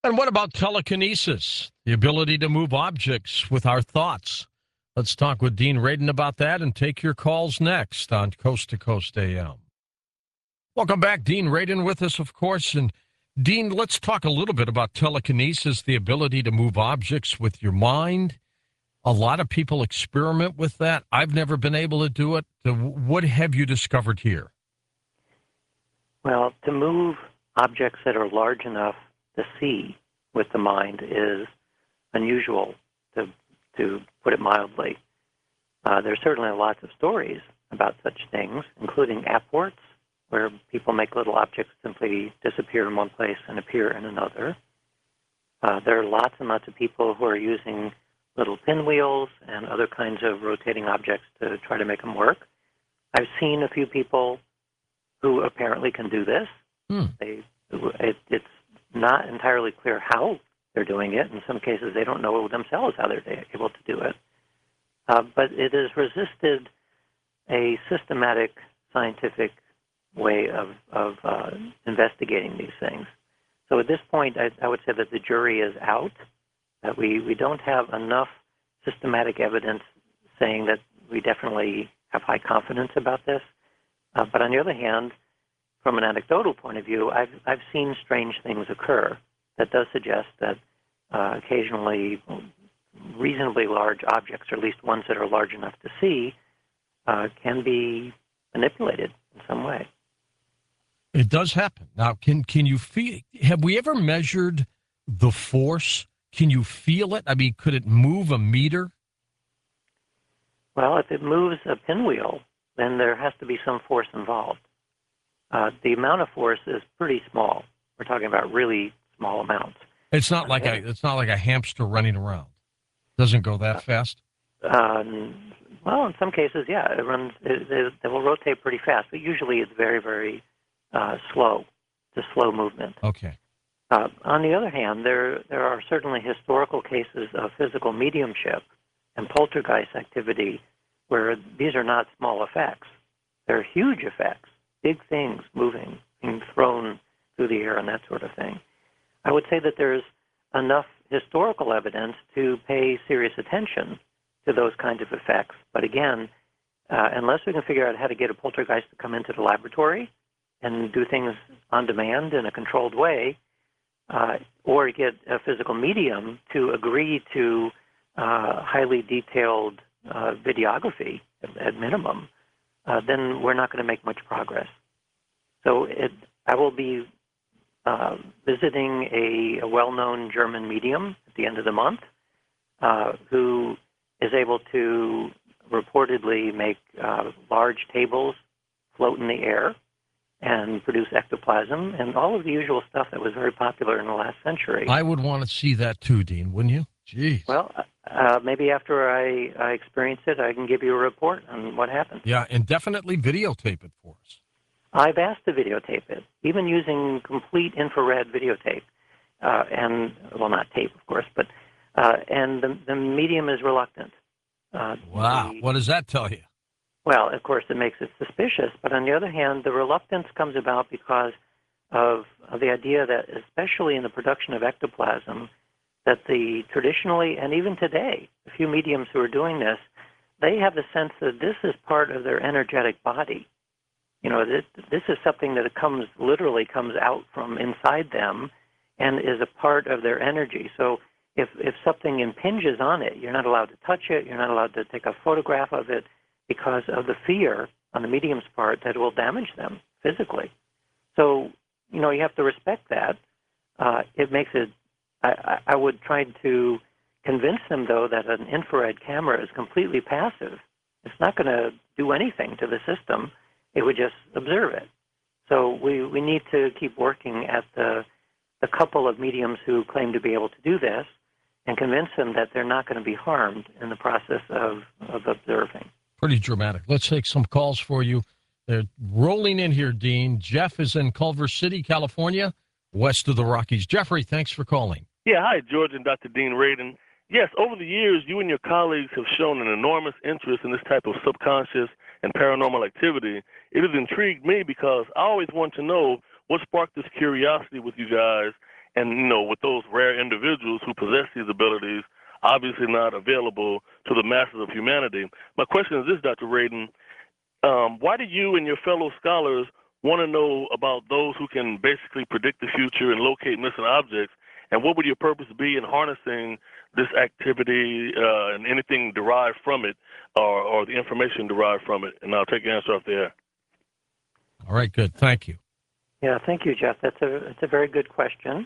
And what about telekinesis, the ability to move objects with our thoughts? Let's talk with Dean Radin about that and take your calls next on Coast to Coast AM. Welcome back. Dean Radin with us, of course. And Dean, let's talk a little bit about telekinesis, the ability to move objects with your mind. A lot of people experiment with that. I've never been able to do it. What have you discovered here? Well, to move objects that are large enough to see with the mind is unusual, to put it mildly. There's certainly lots of stories about such things, including apports, where people make little objects simply disappear in one place and appear in another. There are lots and lots of people who are using little pinwheels and other kinds of rotating objects to try to make them work. I've seen a few people who apparently can do this. It's not entirely clear how they're doing it. In some cases, they don't know themselves how they're able to do it. But it has resisted a systematic scientific way of investigating these things. So at this point, I would say that the jury is out, that we don't have enough systematic evidence saying that we definitely have high confidence about this. But on the other hand, from an anecdotal point of view, I've seen strange things occur that does suggest that occasionally reasonably large objects, or at least ones that are large enough to see, can be manipulated in some way. It does happen. Now, can you feel? Have we ever measured the force? Can you feel it? I mean, could it move a meter? Well, if it moves a pinwheel, then there has to be some force involved. The amount of force is pretty small. We're talking about really small amounts. It's not like a hamster running around. Doesn't go that fast. Well, in some cases, yeah, it runs. It will rotate pretty fast, but usually it's very, very slow. It's a slow movement. Okay. On the other hand, there are certainly historical cases of physical mediumship and poltergeist activity where these are not small effects. They're huge effects, big things moving, being thrown through the air and that sort of thing. I would say that there's enough historical evidence to pay serious attention to those kinds of effects. But again, unless we can figure out how to get a poltergeist to come into the laboratory and do things on demand in a controlled way, or get a physical medium to agree to highly detailed videography at minimum, then we're not going to make much progress. So I will be visiting a well-known German medium at the end of the month who is able to reportedly make large tables float in the air and produce ectoplasm and all of the usual stuff that was very popular in the last century. I would want to see that too, Dean, wouldn't you? Jeez. Well, maybe after I experience it, I can give you a report on what happened. Yeah, and definitely videotape it for us. I've asked to videotape it, even using complete infrared videotape, and, well, not tape, of course, but, and the medium is reluctant. Wow, what does that tell you? Well, of course, it makes it suspicious, but on the other hand, the reluctance comes about because of the idea that, especially in the production of ectoplasm, that the traditionally, and even today, a few mediums who are doing this, they have the sense that this is part of their energetic body. You know, this is something that literally comes out from inside them and is a part of their energy. So if something impinges on it, you're not allowed to touch it, you're not allowed to take a photograph of it because of the fear on the medium's part that it will damage them physically. So, you know, you have to respect that. It makes it, I would try to convince them, though, that an infrared camera is completely passive. It's not going to do anything to the system. It would just observe it. So we need to keep working at the couple of mediums who claim to be able to do this and convince them that they're not going to be harmed in the process of observing. Pretty dramatic. Let's take some calls for you. They're rolling in here, Dean. Jeff is in Culver City, California, west of the Rockies. Jeffrey, thanks for calling. Yeah, hi, George and Dr. Dean Radin. Yes, over the years, you and your colleagues have shown an enormous interest in this type of subconscious and paranormal activity. It has intrigued me because I always want to know what sparked this curiosity with you guys And, with those rare individuals who possess these abilities, obviously not available to the masses of humanity. My question is this, Dr. Radin. Why do you and your fellow scholars want to know about those who can basically predict the future and locate missing objects? And what would your purpose be in harnessing this activity and anything derived from it or the information derived from it? And I'll take your answer off the air. All right, good. Thank you. Yeah, thank you, Jeff. That's a very good question.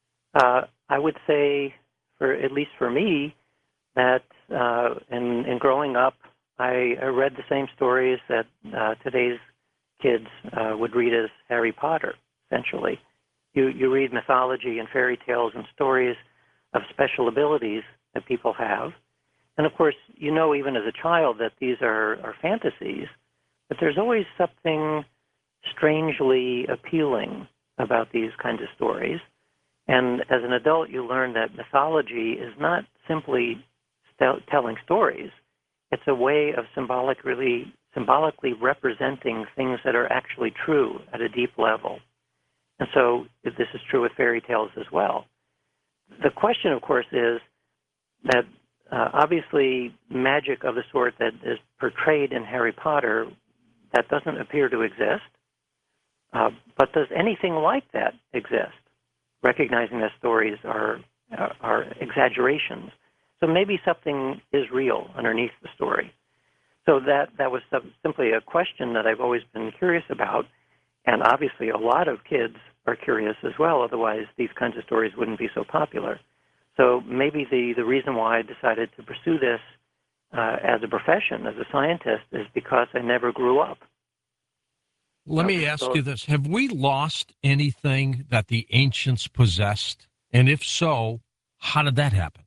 I would say, at least for me, that in growing up, I read the same stories that today's kids would read as Harry Potter, essentially. You read mythology and fairy tales and stories of special abilities that people have. And, of course, even as a child that these are fantasies, but there's always something strangely appealing about these kinds of stories. And as an adult, you learn that mythology is not simply telling stories. It's a way of symbolically representing things that are actually true at a deep level. And so this is true with fairy tales as well. The question, of course, is that obviously magic of the sort that is portrayed in Harry Potter, that doesn't appear to exist. But does anything like that exist? Recognizing that stories are exaggerations. So maybe something is real underneath the story. So that was simply a question that I've always been curious about. And obviously a lot of kids are curious as well. Otherwise, these kinds of stories wouldn't be so popular. So maybe the reason why I decided to pursue this as a profession, as a scientist, is because I never grew up. Let me ask you this. Have we lost anything that the ancients possessed? And if so, how did that happen?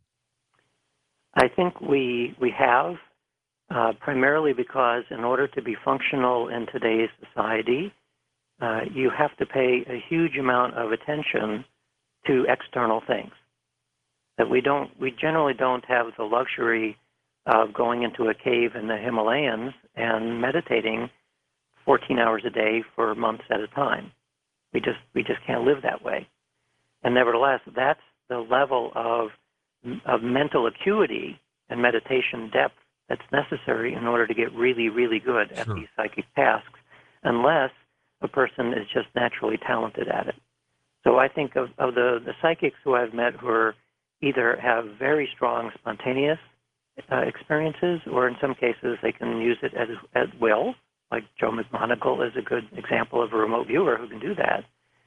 I think we have, primarily because in order to be functional in today's society, you have to pay a huge amount of attention to external things. That we generally don't have the luxury of going into a cave in the Himalayas and meditating 14 hours a day for months at a time. We just can't live that way. And nevertheless, that's the level of mental acuity and meditation depth that's necessary in order to get really, really good at these psychic tasks, unless a person is just naturally talented at it. So I think of the psychics who I've met who are either have very strong spontaneous experiences, or in some cases they can use it at will, like Joe McMoneagle is a good example of a remote viewer who can do that.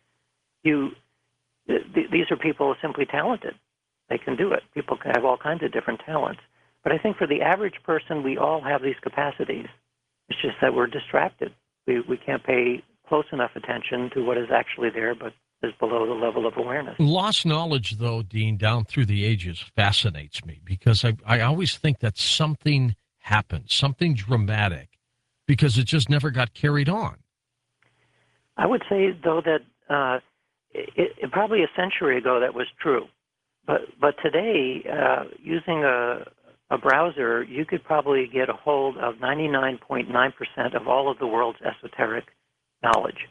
These are people simply talented. They can do it. People can have all kinds of different talents. But I think for the average person, we all have these capacities. It's just that we're distracted. We can't pay close enough attention to what is actually there, but is below the level of awareness. Lost knowledge, though, Dean, down through the ages fascinates me because I always think that something happened, something dramatic, because it just never got carried on. I would say, though, that it probably a century ago that was true. But today, using a browser, you could probably get a hold of 99.9% of all of the world's esoteric knowledge.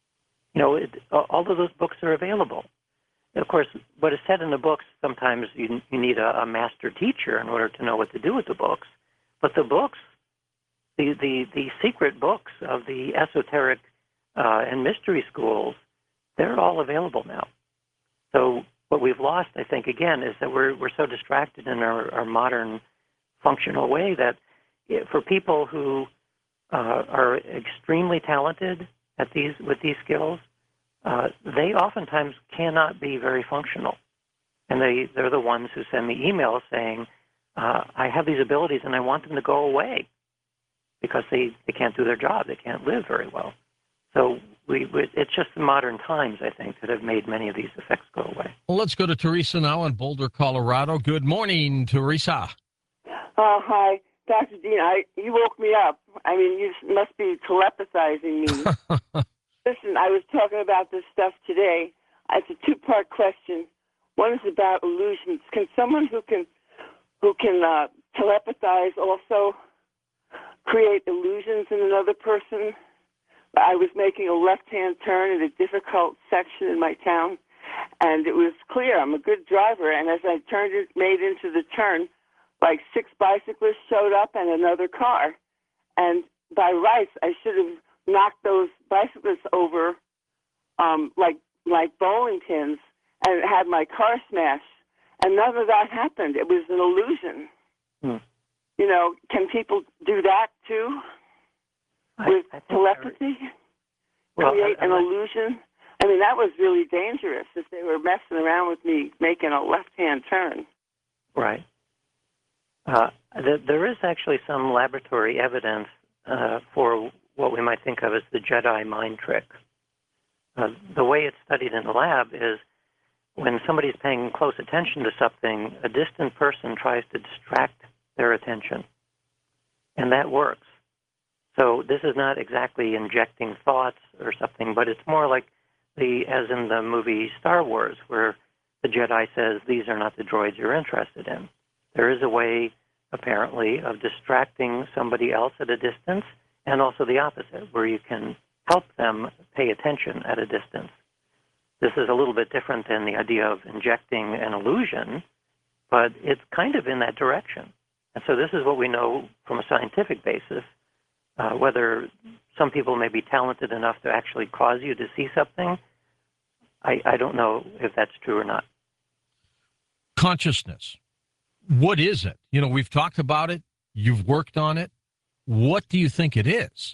All of those books are available. Of course, what is said in the books, sometimes you need a master teacher in order to know what to do with the books. But the books, the secret books of the esoteric and mystery schools, they're all available now. So what we've lost, I think, again, is that we're so distracted in our modern functional way that for people who are extremely talented with these skills, they oftentimes cannot be very functional. And they're the ones who send me emails saying, I have these abilities and I want them to go away because they can't do their job. They can't live very well. So it's just the modern times, I think, that have made many of these effects go away. Well, let's go to Teresa now in Boulder, Colorado. Good morning, Teresa. Hi, Dr. Dean. You woke me up. I mean, you must be telepathizing me. Listen, I was talking about this stuff today. It's a two-part question. One is about illusions. Can someone who can telepathize also create illusions in another person? I was making a left-hand turn at a difficult section in my town, And it was clear I'm a good driver. And as I made into the turn, like 6 bicyclists showed up and another car. And by rights, I should have knocked those bicyclists over like bowling pins and had my car smashed. And none of that happened. It was an illusion. You know, can people do that too with telepathy? Create an illusion? I mean, that was really dangerous if they were messing around with me making a left-hand turn. Right. There is actually some laboratory evidence for what we might think of as the Jedi mind trick. The way it's studied in the lab is when somebody's paying close attention to something, a distant person tries to distract their attention, and that works. So this is not exactly injecting thoughts or something, but it's more like as in the movie Star Wars, where the Jedi says, these are not the droids you're interested in. There is a way, apparently, of distracting somebody else at a distance, and also the opposite, where you can help them pay attention at a distance. This is a little bit different than the idea of injecting an illusion, but it's kind of in that direction. And so this is what we know from a scientific basis. Whether some people may be talented enough to actually cause you to see something, I don't know if that's true or not. Consciousness. What is it? You know, we've talked about it. You've worked on it. What do you think it is?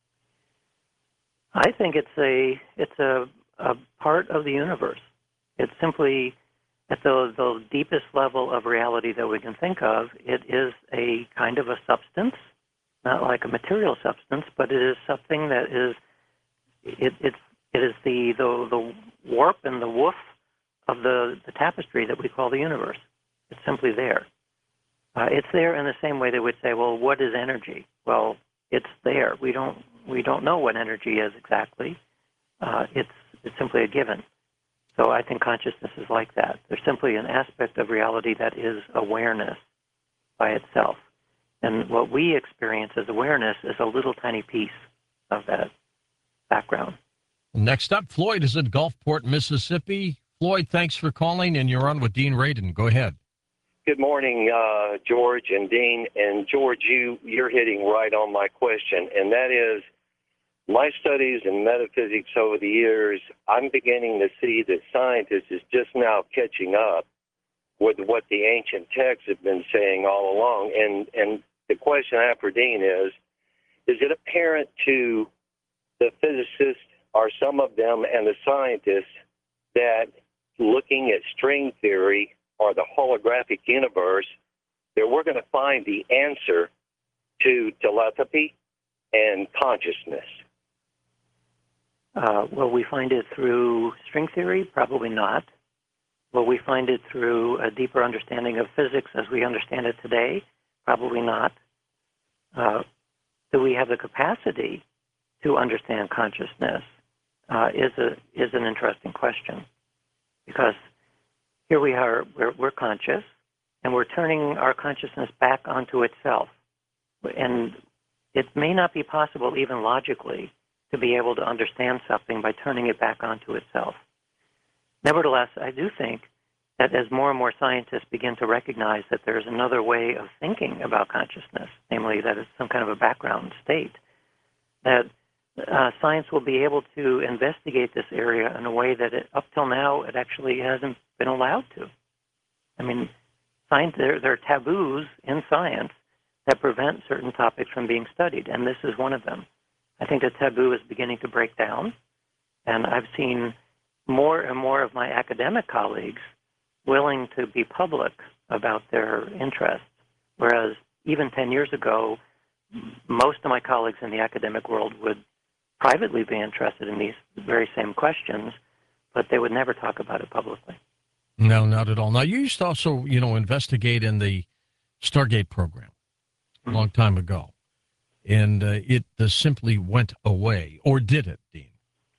I think it's a part of the universe. It's simply at the deepest level of reality that we can think of. It is a kind of a substance, not like a material substance, but it is something that is it is the warp and the woof of the tapestry that we call the universe. It's simply there. It's there in the same way that we'd say, well, what is energy? Well, it's there. We don't know what energy is exactly. It's simply a given. So I think consciousness is like that. There's simply an aspect of reality that is awareness by itself. And what we experience as awareness is a little tiny piece of that background. Next up, Floyd is in Gulfport, Mississippi. Floyd, thanks for calling, and you're on with Dean Radin. Go ahead. Good morning, George and Dean. And George, you're hitting right on my question, and that is my studies in metaphysics over the years, I'm beginning to see that science is just now catching up with what the ancient texts have been saying all along. And the question I have for Dean is it apparent to the physicists, or some of them, and the scientists, that looking at string theory or the holographic universe, that we're going to find the answer to telepathy and consciousness? Will we find it through string theory? Probably not. Will we find it through a deeper understanding of physics as we understand it today? Probably not. Do we have the capacity to understand consciousness? Is an interesting question, because here we are, we're conscious, and we're turning our consciousness back onto itself. And it may not be possible, even logically, to be able to understand something by turning it back onto itself. Nevertheless, I do think that as more and more scientists begin to recognize that there's another way of thinking about consciousness, namely that it's some kind of a background state, that science will be able to investigate this area in a way that up till now it actually hasn't been allowed to. I mean, there are taboos in science that prevent certain topics from being studied, and this is one of them. I think the taboo is beginning to break down, and I've seen more and more of my academic colleagues willing to be public about their interests, whereas even 10 years ago, most of my colleagues in the academic world would privately be interested in these very same questions, but they would never talk about it publicly. No, not at all. Now, you used to also, investigate in the Stargate program a long time ago, and it simply went away. Or did it, Dean?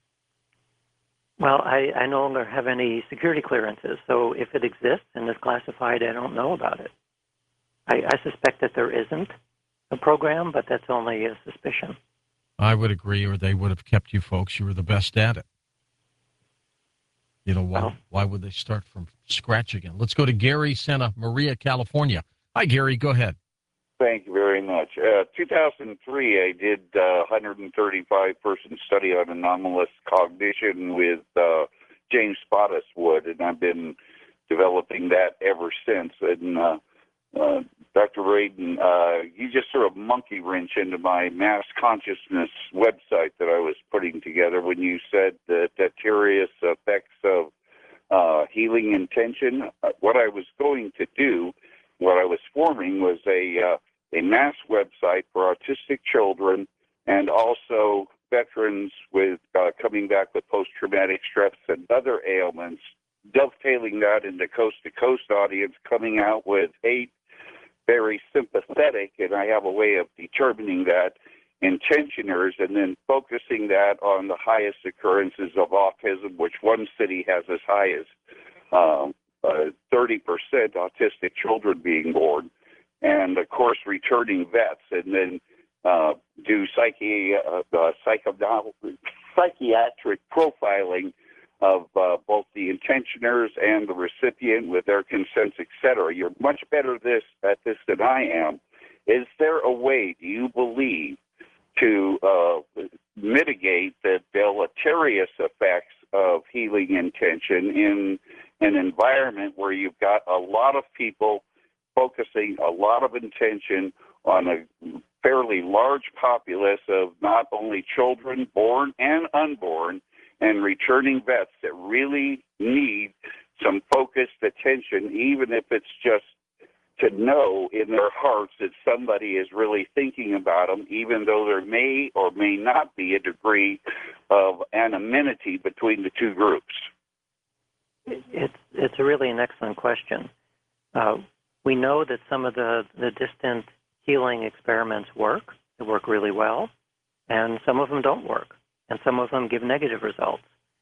Well, I no longer have any security clearances, so if it exists and is classified, I don't know about it. I suspect that there isn't a program, but that's only a suspicion. I would agree, or they would have kept you folks. You were the best at it. Why would they start from scratch again? Let's go to Gary, Santa Maria, California. Hi, Gary. Go ahead. Thank you very much. 2003, I did a 135-person study on anomalous cognition with James Spottiswoode, and I've been developing that ever since. And Dr. Radin, you just sort of monkey wrench into my mass consciousness website that I was putting together when you said the deleterious effects of healing intention. What I was going to do, what I was forming was a mass website for autistic children and also veterans with coming back with post-traumatic stress and other ailments, dovetailing that into coast-to-coast audience, coming out with 8 very sympathetic, and I have a way of determining that, intentioners, and then focusing that on the highest occurrences of autism, which one city has as high as 30% autistic children being born, and of course returning vets, and then do psychiatric profiling of both the intentioners and the recipient with their consents, etc. You're much better at this than I am. Is there a way, do you believe, to mitigate the deleterious effects of healing intention in an environment where you've got a lot of people focusing a lot of intention on a fairly large populace of not only children born and unborn and returning vets that really need some focused attention, even if it's just to know in their hearts that somebody is really thinking about them, even though there may or may not be a degree of anonymity between the two groups? It's really an excellent question. We know that some of the distant healing experiments work. They work really well, and some of them don't work, and some of them give negative results.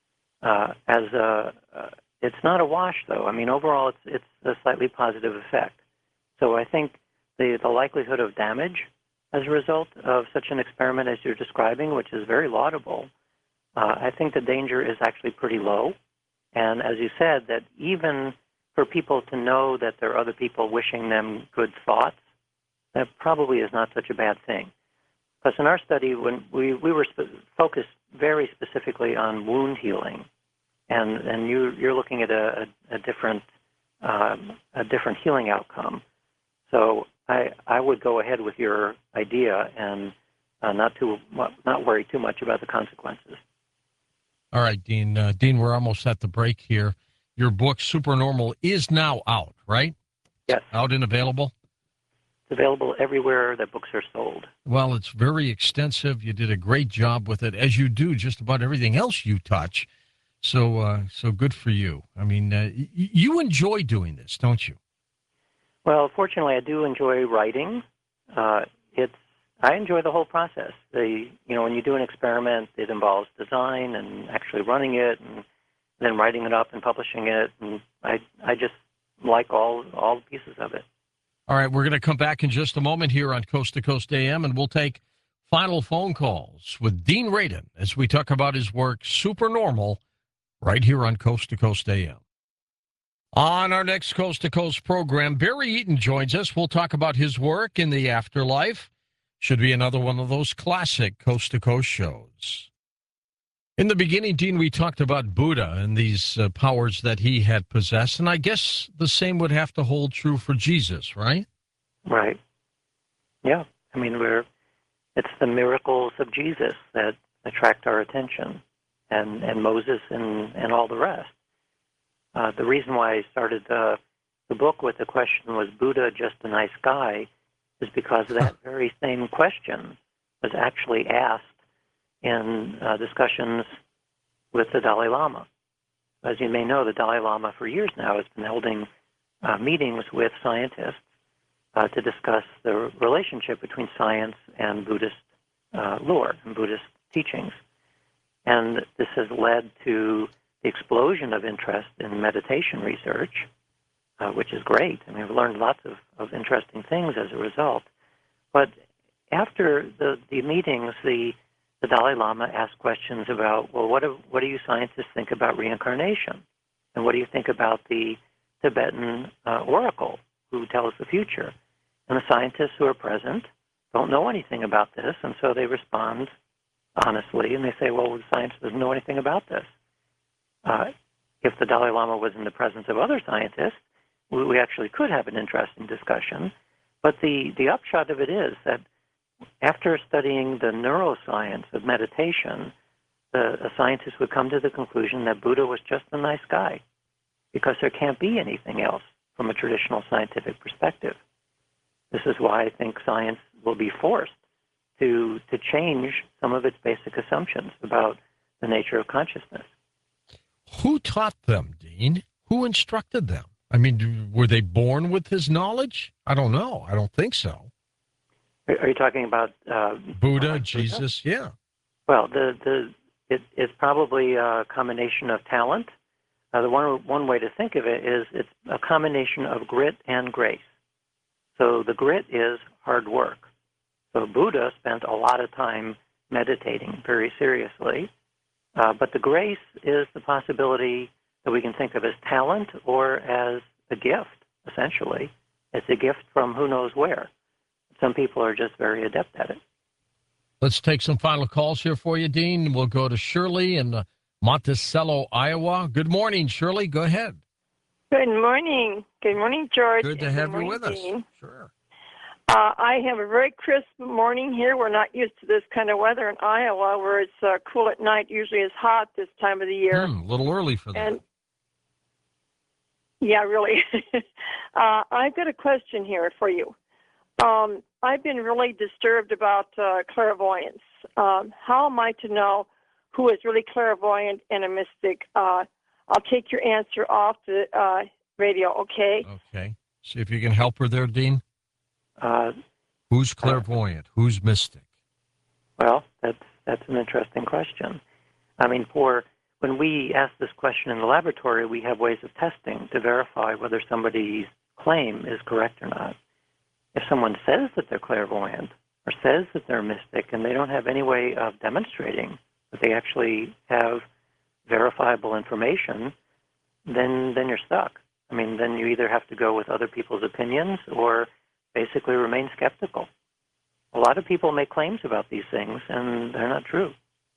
It's not a wash, though. I mean, overall, it's a slightly positive effect. So I think the likelihood of damage as a result of such an experiment as you're describing, which is very laudable, I think the danger is actually pretty low. And as you said, that even for people to know that there are other people wishing them good thoughts, that probably is not such a bad thing. Because in our study, when we were focused very specifically on wound healing, and you're looking at a different healing outcome. So I would go ahead with your idea and not worry too much about the consequences. All right, Dean. Dean, we're almost at the break here. Your book, Supernormal, is now out, right? Yes. Out and available? It's available everywhere that books are sold. Well, it's very extensive. You did a great job with it, as you do just about everything else you touch. So good for you. I mean, you enjoy doing this, don't you? Well, fortunately, I do enjoy writing. I enjoy the whole process. When you do an experiment, it involves design and actually running it, and then writing it up and publishing it. And I just like all the pieces of it. All right, we're going to come back in just a moment here on Coast to Coast AM, and we'll take final phone calls with Dean Radin as we talk about his work, Supernormal, right here on Coast to Coast AM. On our next Coast to Coast program, Barry Eaton joins us. We'll talk about his work in the afterlife. Should be another one of those classic Coast to Coast shows. In the beginning, Dean, we talked about Buddha and these powers that he had possessed, and I guess the same would have to hold true for Jesus, right? Right. Yeah. I mean, it's the miracles of Jesus that attract our attention, and Moses and all the rest. The reason why I started the book with the question, was Buddha just a nice guy, is because that very same question was actually asked in discussions with the Dalai Lama. As you may know, the Dalai Lama for years now has been holding meetings with scientists to discuss the relationship between science and Buddhist lore and Buddhist teachings. And this has led to the explosion of interest in meditation research, which is great. I mean, we've learned lots of interesting things as a result. But after the meetings, the Dalai Lama asked questions about, well, what do you scientists think about reincarnation? And what do you think about the Tibetan oracle who tells the future? And the scientists who are present don't know anything about this, and so they respond honestly, and they say, well, the science doesn't know anything about this. If the Dalai Lama was in the presence of other scientists, we actually could have an interesting discussion. But the upshot of it is that after studying the neuroscience of meditation, a scientist would come to the conclusion that Buddha was just a nice guy, because there can't be anything else from a traditional scientific perspective. This is why I think science will be forced to change some of its basic assumptions about the nature of consciousness. Who taught them, Dean? Who instructed them? I mean, were they born with his knowledge? I don't know. I don't think so. Are you talking about Buddha, Jesus? Buddha? Yeah. Well, it's probably a combination of talent. The one way to think of it is it's a combination of grit and grace. So the grit is hard work. So Buddha spent a lot of time meditating very seriously. But the grace is the possibility that we can think of as talent or as a gift, essentially. It's a gift from who knows where. Some people are just very adept at it. Let's take some final calls here for you, Dean. We'll go to Shirley in Monticello, Iowa. Good morning, Shirley. Go ahead. Good morning. Good morning, George. Good to have you with us. Dean. Sure. I have a very crisp morning here. We're not used to this kind of weather in Iowa, where it's cool at night. Usually it's hot this time of the year. A little early for that. Yeah, really. I've got a question here for you. I've been really disturbed about clairvoyance. How am I to know who is really clairvoyant and a mystic? I'll take your answer off the radio, okay? Okay. See if you can help her there, Dean. Who's clairvoyant? Who's mystic? Well, that's an interesting question. I mean, when we ask this question in the laboratory, we have ways of testing to verify whether somebody's claim is correct or not. If someone says that they're clairvoyant or says that they're mystic and they don't have any way of demonstrating that they actually have verifiable information, then you're stuck. I mean, then you either have to go with other people's opinions or basically remain skeptical. A lot of people make claims about these things, and they're not true.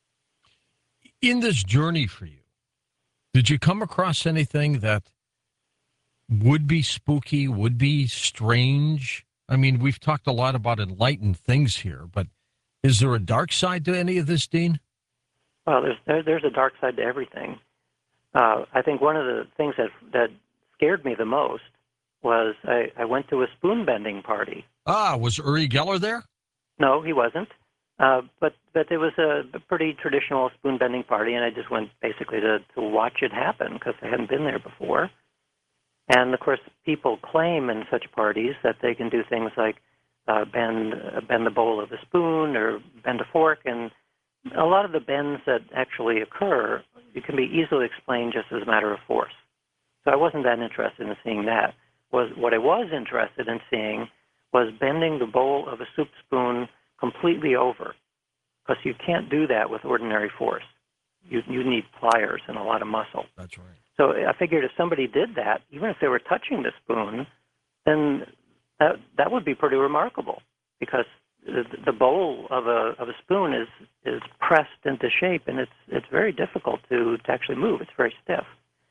In this journey for you, did you come across anything that would be spooky, would be strange? I mean, we've talked a lot about enlightened things here, but is there a dark side to any of this, Dean? Well, there's a dark side to everything. I think one of the things that scared me the most was I went to a spoon-bending party. Was Uri Geller there? No, he wasn't. But it was a pretty traditional spoon-bending party, and I just went basically to watch it happen because I hadn't been there before. And, of course, people claim in such parties that they can do things like bend the bowl of a spoon or bend a fork, and a lot of the bends that actually occur, it can be easily explained just as a matter of force. So I wasn't that interested in seeing that. What I was interested in seeing was bending the bowl of a soup spoon completely over, because you can't do that with ordinary force. You need pliers and a lot of muscle. That's right. So I figured if somebody did that, even if they were touching the spoon, then that would be pretty remarkable, because the bowl of a spoon is pressed into shape, and it's very difficult to actually move. It's very stiff.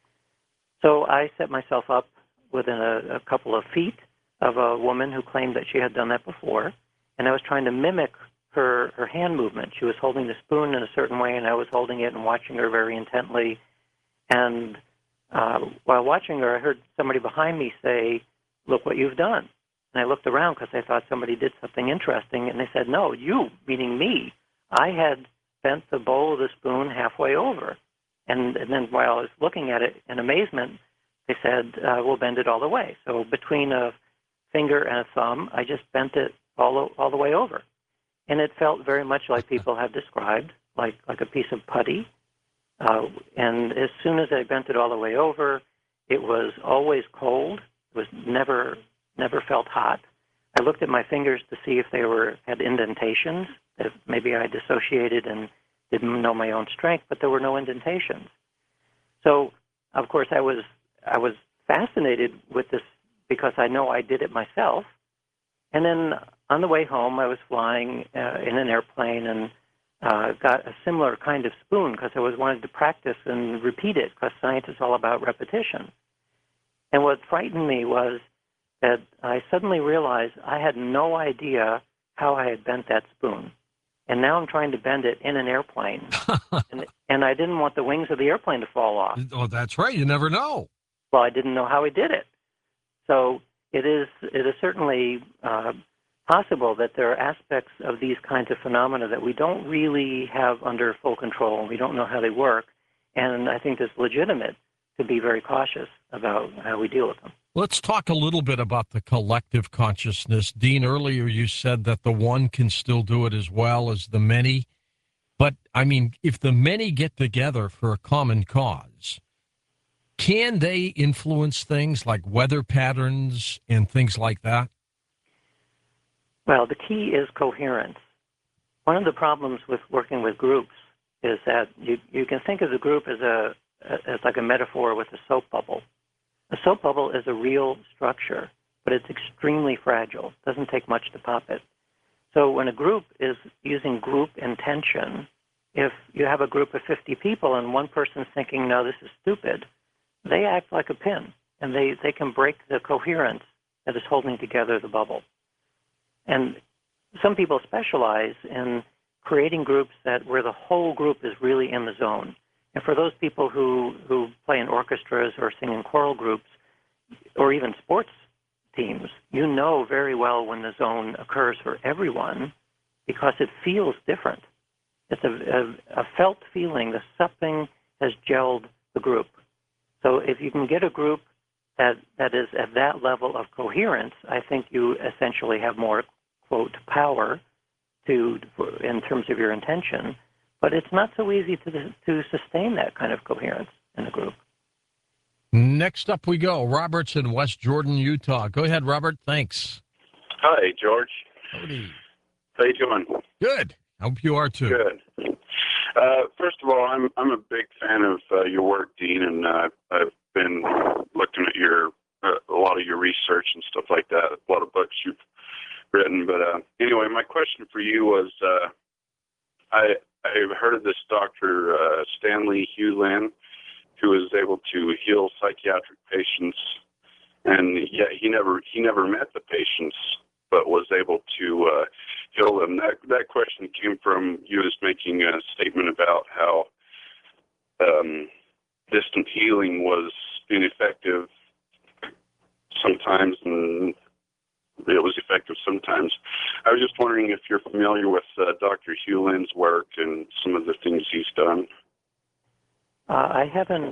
So I set myself up within a couple of feet of a woman who claimed that she had done that before, and I was trying to mimic her hand movement. She was holding the spoon in a certain way, and I was holding it and watching her very intently. And while watching her, I heard somebody behind me say, "Look what you've done." And I looked around because I thought somebody did something interesting, and they said, "No, you," meaning me. I had bent the bowl of the spoon halfway over. And then while I was looking at it in amazement, they said, "We'll bend it all the way." So between a finger and a thumb, I just bent it all the way over. And it felt very much like people have described, like a piece of putty. And as soon as I bent it all the way over, it was always cold. It was never felt hot. I looked at my fingers to see if they had indentations, if maybe I dissociated and didn't know my own strength, but there were no indentations. So of course, I was fascinated with this because I know I did it myself. And then on the way home, I was flying in an airplane and got a similar kind of spoon because I wanted to practice and repeat it because science is all about repetition. And what frightened me was that I suddenly realized I had no idea how I had bent that spoon. And now I'm trying to bend it in an airplane. and I didn't want the wings of the airplane to fall off. Oh, that's right. You never know. Well, I didn't know how he did it. So it is certainly possible that there are aspects of these kinds of phenomena that we don't really have under full control, and we don't know how they work. And I think it's legitimate to be very cautious about how we deal with them. Let's talk a little bit about the collective consciousness. Dean, earlier you said that the one can still do it as well as the many. But, I mean, if the many get together for a common cause, can they influence things like weather patterns and things like that? Well, the key is coherence. One of the problems with working with groups is that you can think of the group as like a metaphor with a soap bubble. A soap bubble is a real structure, but it's extremely fragile. It doesn't take much to pop it. So when a group is using group intention, if you have a group of 50 people and one person's thinking, no, this is stupid, they act like a pin, and they can break the coherence that is holding together the bubble. And some people specialize in creating groups where the whole group is really in the zone. And for those people who play in orchestras or sing in choral groups or even sports teams, you know very well when the zone occurs for everyone because it feels different. It's a felt feeling that something has gelled the group. So if you can get a group that is at that level of coherence, I think you essentially have more, quote, power in terms of your intention. But it's not so easy to sustain that kind of coherence in a group. Next up we go. Robert's in West Jordan, Utah. Go ahead, Robert. Thanks. Hi, George. Howdy. How you doing? Good. Hope you are too. Good. First of all, I'm a big fan of your work, Dean, and I've been looking at a lot of your research and stuff like that. A lot of books you've written. But anyway, my question for you was, I've heard of this Dr. Stanley Hewlin, who is able to heal psychiatric patients, and yet he never met the patients, but was able to heal them. That question came from you as making a statement about how distant healing was ineffective sometimes, and it was effective sometimes. I was just wondering if you're familiar with Dr. Hewlin's work and some of the things he's done. I haven't.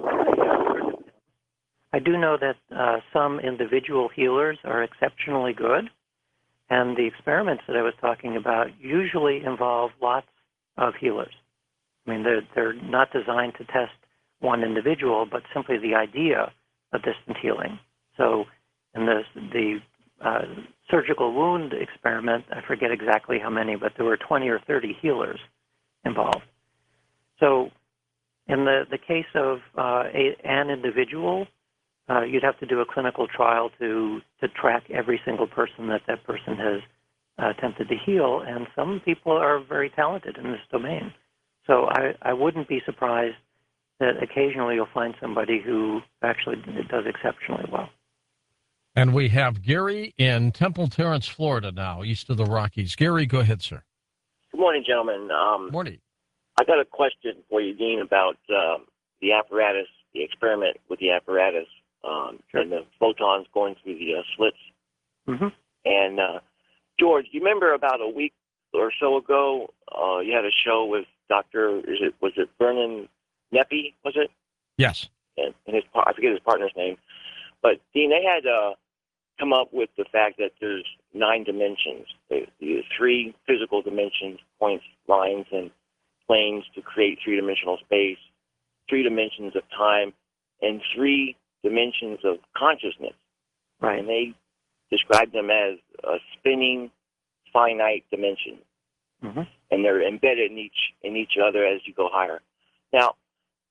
I do know that some individual healers are exceptionally good, and the experiments that I was talking about usually involve lots of healers. I mean, they're not designed to test one individual, but simply the idea of distant healing. So in the surgical wound experiment, I forget exactly how many, but there were 20 or 30 healers involved. So in the case of an individual, you'd have to do a clinical trial to track every single person that person has attempted to heal, and some people are very talented in this domain. So I wouldn't be surprised that occasionally you'll find somebody who actually does exceptionally well. And we have Gary in Temple Terrace, Florida now, east of the Rockies. Gary, go ahead, sir. Good morning, gentlemen. Morning. I got a question for you, Dean, about the apparatus, the experiment with the apparatus, Sure. and the photons going through the slits. Mm-hmm. And George, you remember about a week or so ago, you had a show with was it Vernon Neppy, was it? Yes. And I forget his partner's name. But, Dean, they had come up with the fact that there's 9 dimensions. The 3 physical dimensions, points, lines, and planes to create 3-dimensional space, 3 dimensions of time, and 3 dimensions of consciousness. Right. And they described them as a spinning finite dimension. Mm-hmm. And they're embedded in each other as you go higher. Now,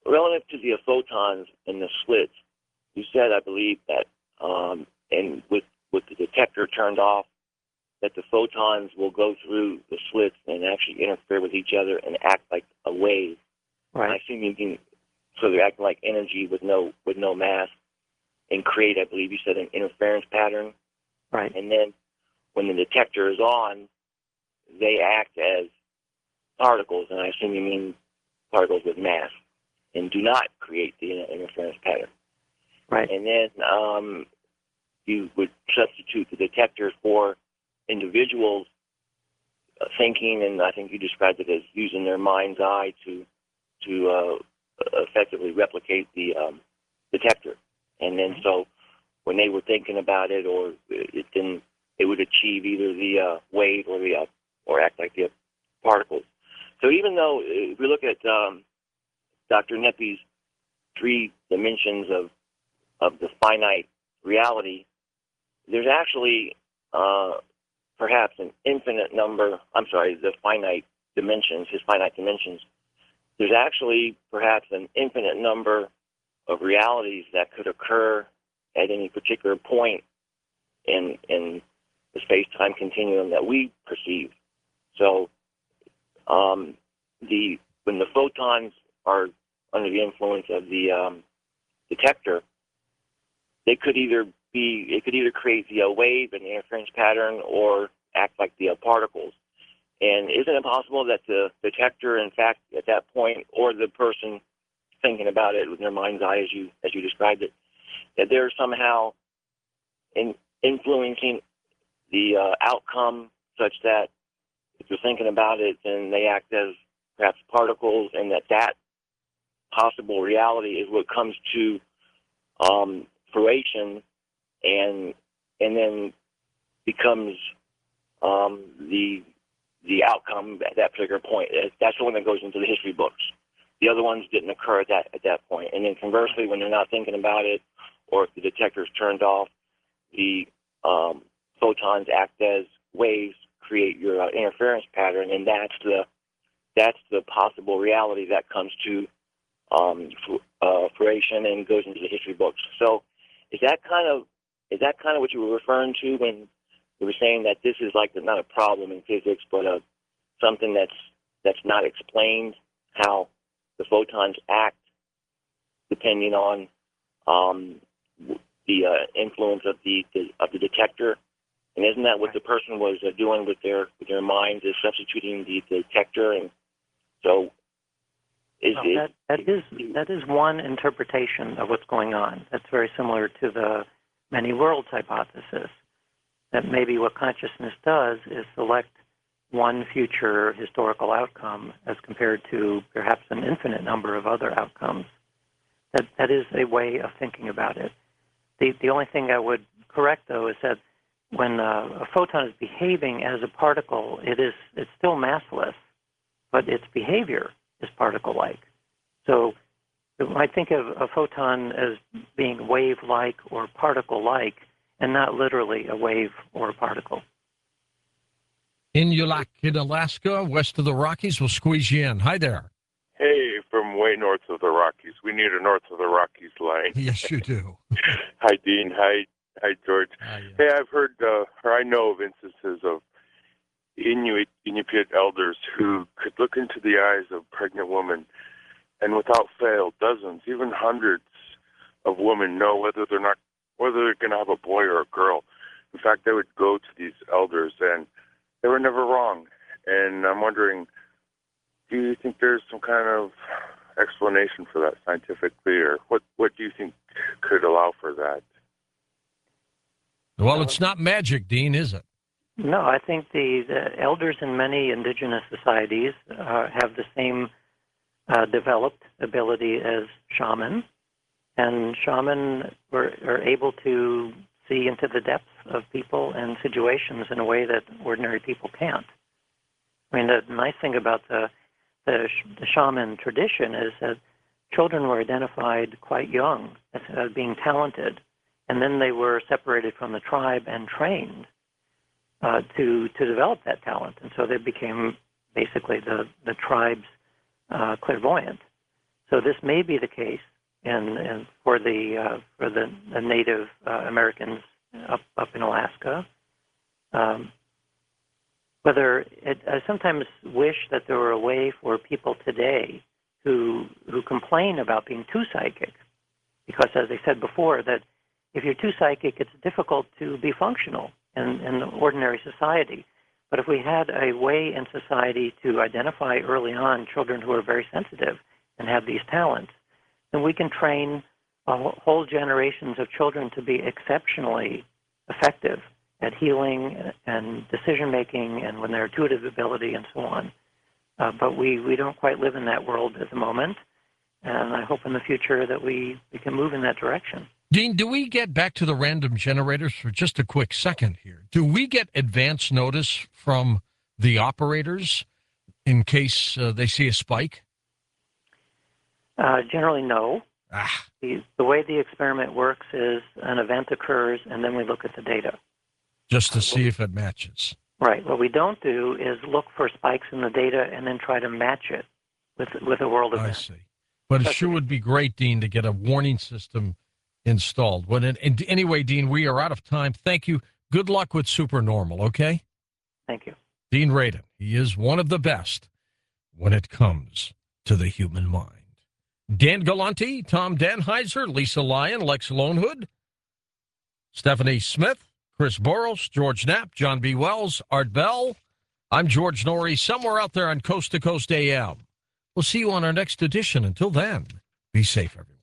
relative to the photons in the slits, you said, I believe, that and with the detector turned off, that the photons will go through the slits and actually interfere with each other and act like a wave. Right. I assume you can, so they're acting like energy with no mass, and create, I believe you said, an interference pattern. Right. And then when the detector is on, they act as particles, and I assume you mean particles with mass, and do not create the interference pattern. Right. And then you would substitute the detector for individuals thinking, and I think you described it as using their mind's eye to effectively replicate the detector. And then so when they were thinking about it, or it would achieve either the wave or act like the particles. So even though if we look at Dr. Neppi's 3 dimensions of the finite reality, there's actually perhaps an infinite number, the finite dimensions, his finite dimensions, there's actually perhaps an infinite number of realities that could occur at any particular point in the space-time continuum that we perceive. So when the photons are under the influence of the detector, it could either create the wave and the interference pattern, or act like the particles. And isn't it possible that the detector, in fact, at that point, or the person thinking about it with their mind's eye, as you described it, that they're somehow influencing the outcome, such that if you're thinking about it, then they act as perhaps particles, and that possible reality is what comes to fruition, and then becomes the outcome at that particular point. That's the one that goes into the history books. The other ones didn't occur at that point. And then conversely, when you're not thinking about it, or if the detector's turned off, the photons act as waves, create your interference pattern, and that's the possible reality that comes to fruition and goes into the history books. So is that kind of what you were referring to when you were saying that this is like not a problem in physics, but something that's not explained, how the photons act depending on the influence of the detector? And isn't that what the person was doing with their minds, is substituting the detector? And so that is one interpretation of what's going on. That's very similar to the many worlds hypothesis, that maybe what consciousness does is select one future historical outcome as compared to perhaps an infinite number of other outcomes. That is a way of thinking about it. The only thing I would correct, though, is that when a photon is behaving as a particle, it's still massless, but its behavior is particle-like. So you might think of a photon as being wave-like or particle-like, and not literally a wave or a particle. Inulik in Alaska, west of the Rockies, will squeeze you in. Hi there. Hey, from way north of the Rockies. We need a north of the Rockies line. Yes, you do. Hi, Dean. Hi, George. Hi, yeah. Hey, I've heard, or I know of instances of Inuit elders who could look into the eyes of pregnant women, and without fail, dozens, even hundreds of women know whether they're going to have a boy or a girl. In fact, they would go to these elders, and they were never wrong. And I'm wondering, do you think there's some kind of explanation for that scientifically, or what do you think could allow for that? Well, it's not magic, Dean, is it? No, I think the elders in many indigenous societies have the same developed ability as shamans, and shamans are able to see into the depths of people and situations in a way that ordinary people can't. I mean, the nice thing about the shaman tradition is that children were identified quite young as being talented, and then they were separated from the tribe and trained to develop that talent, and so they became basically the tribe's clairvoyant. So this may be the case, and for the Native Americans up in Alaska. I sometimes wish that there were a way for people today who complain about being too psychic, because as I said before, that if you're too psychic, it's difficult to be functional in ordinary society. But if we had a way in society to identify early on children who are very sensitive and have these talents, then we can train whole generations of children to be exceptionally effective at healing and decision-making and when their intuitive ability and so on. But we don't quite live in that world at the moment, and I hope in the future that we can move in that direction. Dean, do we get back to the random generators for just a quick second here? Do we get advance notice from the operators in case they see a spike? Generally, no. The way the experiment works is an event occurs, and then we look at the data. Just to see if it matches. Right. What we don't do is look for spikes in the data and then try to match it with a world event. I see. But it sure would be great, Dean, to get a warning system installed. Anyway, Dean, we are out of time. Thank you. Good luck with Supernormal, okay? Thank you. Dean Radin. He is one of the best when it comes to the human mind. Dan Galante, Tom Danheiser, Lisa Lyon, Lex Lonehood, Stephanie Smith, Chris Boros, George Knapp, John B. Wells, Art Bell. I'm George Norrie, somewhere out there on Coast to Coast AM. We'll see you on our next edition. Until then, be safe, everyone.